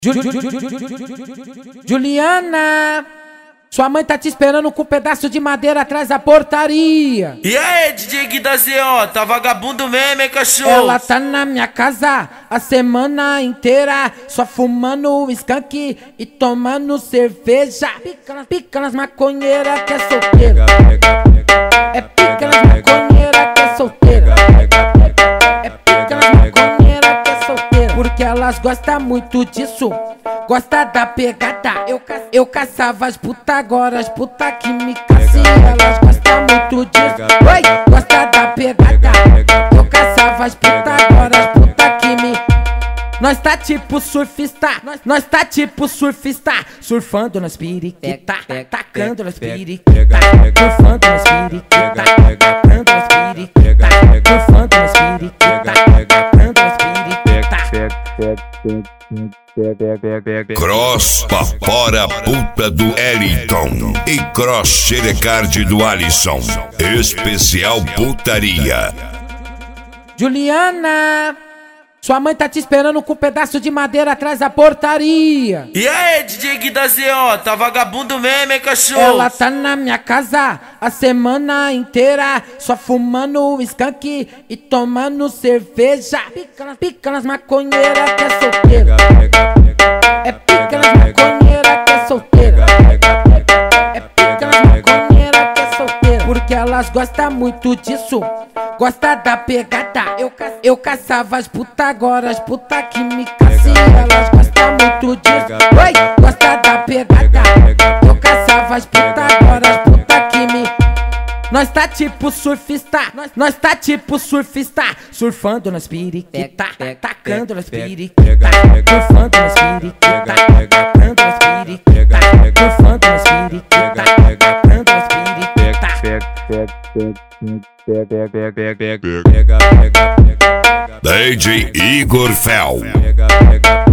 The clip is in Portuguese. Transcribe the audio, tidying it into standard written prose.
Juliana, sua mãe tá te esperando com um pedaço de madeira atrás da portaria. E aí, DJ Gui da ZO, tá vagabundo mesmo, hein, cachorro? Ela tá na minha casa a semana inteira, só fumando skunk e tomando cerveja. Pica nas maconheiras que é solteira. É pica nas maconheiras que é solteira. É pica nas maconheiras que é solteira. Porque elas gostam muito disso, gosta da pegada. Eu caçava as puta, agora as puta que me caçam. Elas gostam muito disso, oi, gosta da pegada. Eu caçava as puta, agora as puta que me... Nós tá tipo surfista, nós tá tipo surfista, surfando nas periquita, tacando nas periquita, surfando nas periquita, tacando nas periquita, surfando nas periquita, tacando nas periquita. Cross Papora Puta do Eliton e Cross Xerecard do Alisson. Especial putaria. Juliana, sua mãe tá te esperando com um pedaço de madeira atrás da portaria. E aí, DJ Gui da ZO, tá vagabundo mesmo, hein, cachorro? Ela tá na minha casa a semana inteira, só fumando skunk e tomando cerveja. Pica nas maconheiras que é solteira. É pica nas maconheiras que é solteira. É pica nas maconheiras que é solteira. Porque elas gostam muito disso, gosta da pegada. Eu caçava as puta, agora as puta que me caçam. Elas gostam muito disso, oi, gosta da pegada. Eu caçava as puta, agora as puta que me... Nós tá tipo surfista, nós tá tipo surfista, surfando nas periquita, tacando nas periquita, surfando nas periquita, tacando nas periquita, surfando nas periquita, tacando nas periquita. DJ Igor Fel.